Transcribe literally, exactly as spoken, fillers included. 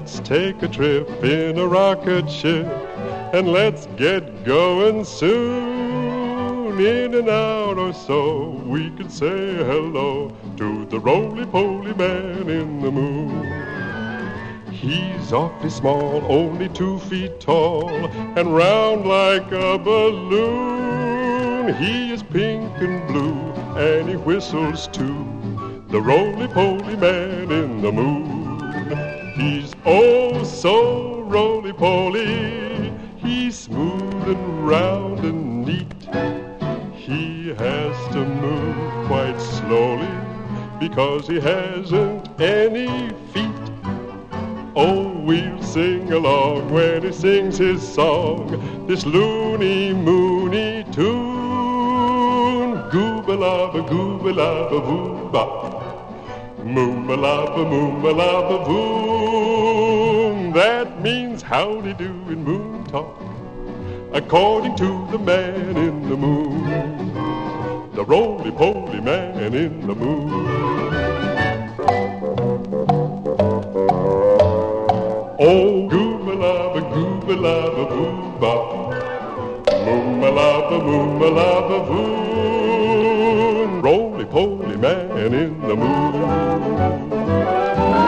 let's take a trip in a rocket ship, and let's get going soon. In an hour or so, we could say hello to the roly-poly man in the moon. He's awfully small, only two feet tall, and round like a balloon. He is pink and blue, and he whistles too, the roly-poly man in the moon. He's oh so roly-poly, he's smooth and round and neat. He has to move quite slowly because he hasn't any feet. Oh, we'll sing along when he sings his song, this loony-moony tune. Gooba-laba, gooba-laba, boo-ba. Moom-a-laba, moom-a-laba, boom. That means howdy-do in moon talk, according to the man in the moon, the roly-poly man in the moon. Oh, gooba-laba, gooba-laba, boo-ba. Moom-a-laba, moom-a-laba, boom. Roly-poly man in the moon.